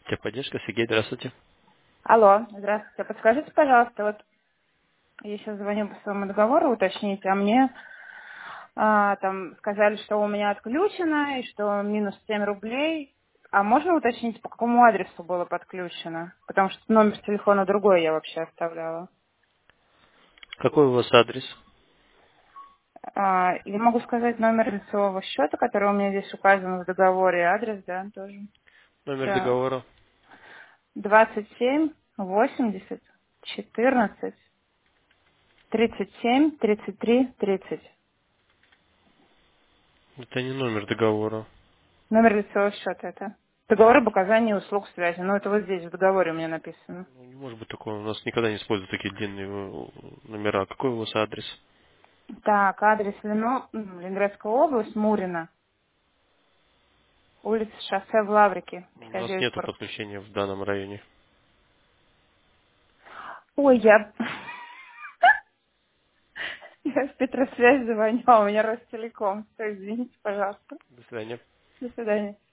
Техподдержка, Сергей, здравствуйте. Алло, здравствуйте. Подскажите, пожалуйста, вот я сейчас звоню по своему договору уточнить, а мне там сказали, что у меня отключено и что минус 7 рублей. А можно уточнить, по какому адресу было подключено? Потому что номер телефона другой я вообще оставляла. Какой у вас адрес? Я могу сказать номер лицевого счета, который у меня здесь указан в договоре, и адрес, да, тоже. Номер Это договора? 27 80 14 37 33 30. Это не номер договора. Номер лицевого счета это. Договор об оказании услуг связи. Ну, это вот здесь в договоре у меня написано. Ну, не может быть такого. У нас никогда не используют такие длинные номера. Какой у вас адрес? Так, адрес Ленинградская область, Мурина. Улица Шоссе в Лаврике, У нас нету 5940. подключения в данном районе. Ой, я... Я в Петросвязь звоню, а у меня Ростелеком. Извините, пожалуйста. До свидания. До свидания.